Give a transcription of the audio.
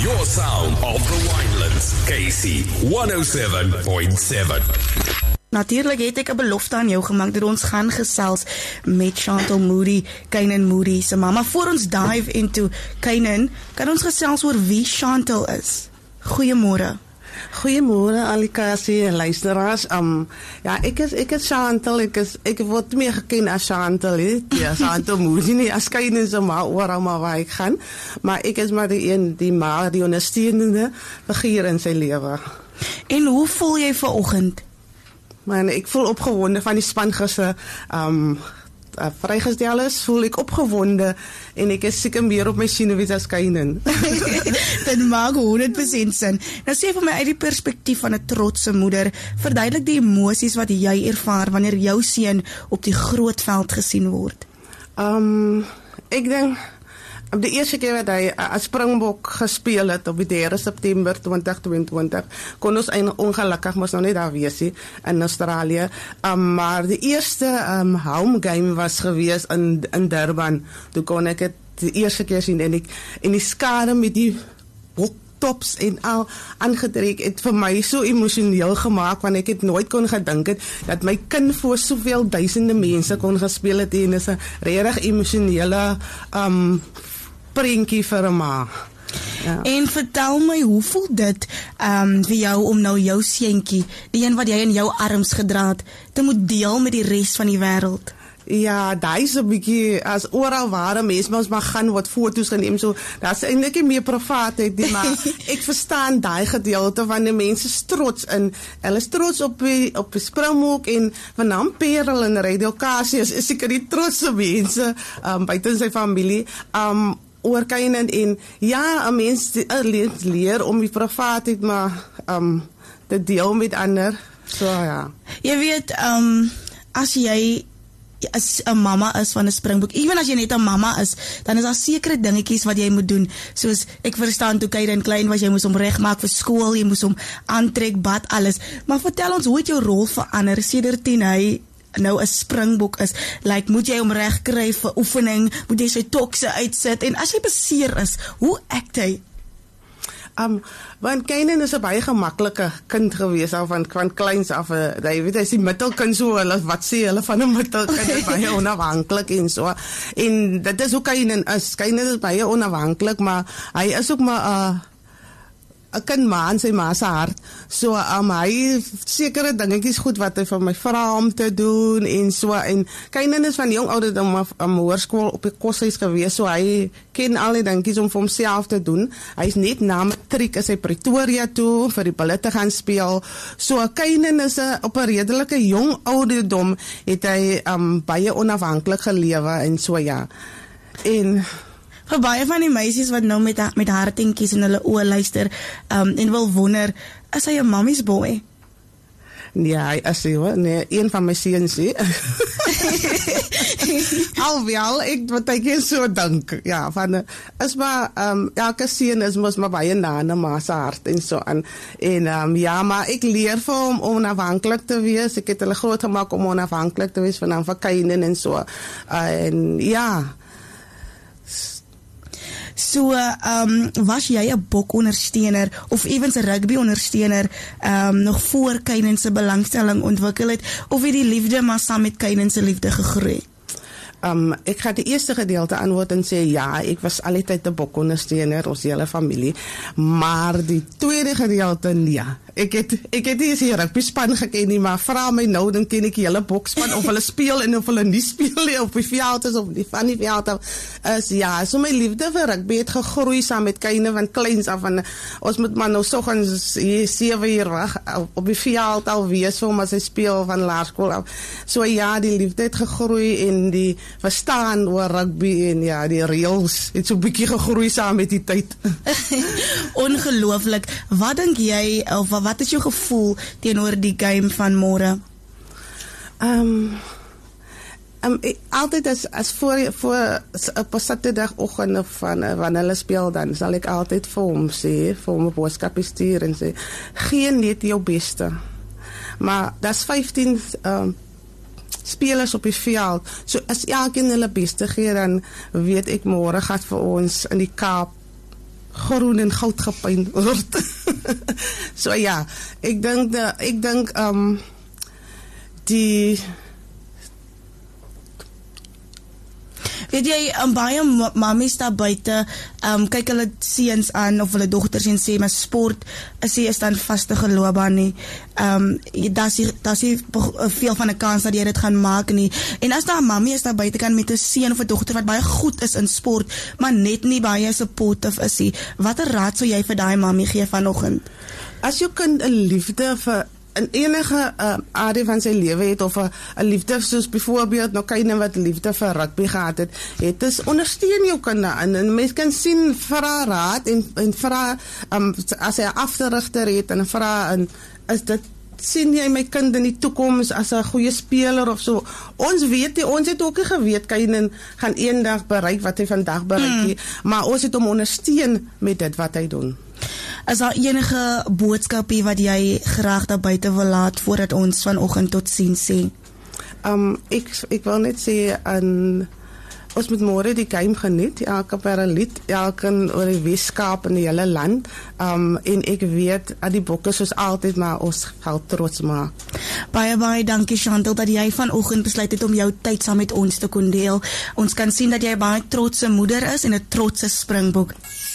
Your sound of the Winelands, KC 107.7. Natuurlijk het ek 'n belofte aan jou gemaak dat ons gaan gesels met Chantal Moody, Kainan Moody se mamma. Voor ons dive into Kainan, kan ons gesels oor wie Chantal is? Goeiemôre. Goeiemôre Alikasi en luisteraars. Ja, ek is Chantal. Ek word meer geken as Chantal, hè. Ja, Chantal Moody nie as Kainan se ma oral maar waar ek gaan, maar ek is maar die ma, die ondersteunende figuur in sy lewe. En hoe voel jy vanoggend? Man, ek voel opgewonde van die span gister vrygestel is, voel ek opgewonde en ek is seker meer op my senuwees as Kainan. Dit maak 100% sin. Nou sê vir my uit die perspektief van 'n trotse moeder, verduidelik die emosies wat jy ervaar wanneer jou seun op die groot veld gesien word. Ek dink op die eerste keer wat hy as Springbok gespeel het op die 3 September 2022, kon ons ongelukkig mos nou net daar wees in Australië. Maar die eerste home game was gewees in Durban. Toe kon ek het die eerste keer sien en die skade met die tops en al aangetrek het vir my so emosioneel gemaak, want ek het nooit kon gedink het dat my kind voor soveel duisende mense kon gespeel het en is 'n regtig emosionele prentjie vir 'n ma. Ja. En vertel my, hoe voel dit vir jou om nou jou seentjie, die een wat jy in jou arms gedra het, te moet deel met die res van die wêreld? Ja, daar is 'n bietjie, as oral waar mense ons maar gaan wat foto's geneem, so daar's eintlik nie meer privaatheid nie, maar ek verstaan daai gedeelte van die mense is trots in. Hulle is trots op die Springbok en Van Perel en Radio Kasie is seker die trotse mense buite sy familie. Oor Kainan en ja, 'n mens leer om die privaatheid maar te deel met ander. So ja. Jy weet, as jy as 'n mamma is van 'n Springbok, ewen as jy net 'n mamma is, dan is daar sekere dingetjies wat jy moet doen. Soos ek verstaan toe Kainan klein was, jy moes hom regmaak vir skool, jy moes hom aantrek, bad, alles. Maar vertel ons, hoe het jou rol verander sedert hy nou 'n Springbok is? Moet jy hom reg kry vir oefening, moet jy sy tokse uitsit, en as jy beseer is, hoe act hy? Want Kainan is 'n baie gemaklike kind gewees al van kleins af. Hy is die middelkind, so wat sê hulle van 'n middelkind, is baie onafhanklik en so. En dit is hoe Kainan is. Kainan is baie onafhanklik, maar hy is ook maar 'n kind maar in sy ma se hart. So hy sekere dingetjies goed wat hy van my vra om te doen en so. En Kainan is van jong ouderdom af hoërskool op die koshuis gewees, so hy ken al die dingetjies om vir homself te doen. Hy's net na matriek is hy Pretoria toe vir die Bulls te gaan speel. So Kainan is op 'n redelike jong ouderdom het hy baie onafhanklik gelewe en so ja. En vir baie van die meisies wat nou met hartentjies in hulle oë luister en wil wonder, is hy 'n mammy's boy? Ja, hy is hoor. Nee, een van my seuns hè. Alhoewel ek wat ek so dink, ja, van is maar elke seun is mos maar baie na 'n ma se hart en so aan. En ja, maar ek leer vir hom om onafhanklik te wees. Ek het hulle groot gemaak om onafhanklik te wees van Kainan en so. En ja. So, was jy 'n bokondersteuner of ewens 'n rugby-ondersteuner nog voor Kainan se belangstelling ontwikkel het, of het die liefde maar saam met Kainan se liefde gegroei? Ek gaan die eerste gedeelte antwoord en sê ja, ek was altyd 'n bokondersteuner, ons hele familie, maar die tweede gedeelte nee. Ek het nie eens die rugby span geken nie, maar vra my nou, dan ken ek die hele bokspan, of hulle speel en of hulle nie speel nie, op die veld is, of die van die veld is, ja, so my liefde vir rugby het gegroei saam met Kainan van kleins af, en ons moet maar nou soggens 7 uur wag op die veld al wees vir hom as hy speel van laerskool af. So ja, die liefde het gegroei en die verstaan oor rugby en ja, die reëls het so 'n bietjie gegroei saam met die tyd. Ongelooflik. Wat dink jy, of wat is jou gevoel teenoor die game van môre? Altyd as voor op 'n Saterdagoggend van hulle speel, dan sal ek altyd vir hom sê, vir hom 'n boodskap stuur en sê, gee net jou beste. Maar daar's 15 spelers op die veld. So as elkeen hulle beste gee, dan weet ek môre gaan vir ons in die Kaap groen en goud gepaint word. So ja, ek dink die weet jy, baie mammies daar buite, kyk hulle seuns aan of hulle dogters en sê, maar sport is dan vaste geloopbaan nie. Daar's nie veel van 'n kans dat jy dit gaan maak nie. En as daar 'n mammie is daar buite kan met 'n seun of 'n dogter wat baie goed is in sport, maar net nie baie supportive is nie, watter raad sou jy vir daai mammie gee vanoggend? As jou kind 'n liefde vir in enige area van sy lewe het, of 'n liefde soos byvoorbeeld nou kyk wat liefde vir rugby gehad het is ondersteun jou kind en mens kan sien, vra raad en vra as hy 'n afterrigter het en vra is dit sien jy my kind in die toekoms as 'n goeie speler of so. Ons het ook nie geweet Kainen gaan eendag bereik wat hy vandag bereik nie, maar ons het hom ondersteun met dit wat hy doen. Is daar enige boodskapie wat jy graag daar buite wil laat voordat ons vanoggend tot sien sê? Ek wil net sê ons moet môre die game geniet, elke paraliet, elkeen oor die Weskaap en die hele land. En ek weet dat die bokke soos altyd maar ons gaan trots maak. Baie dankie Chantal dat jy vanoggend besluit het om jou tyd saam met ons te kon deel. Ons kan sien dat jy baie trotse moeder is en 'n trotse Springbok.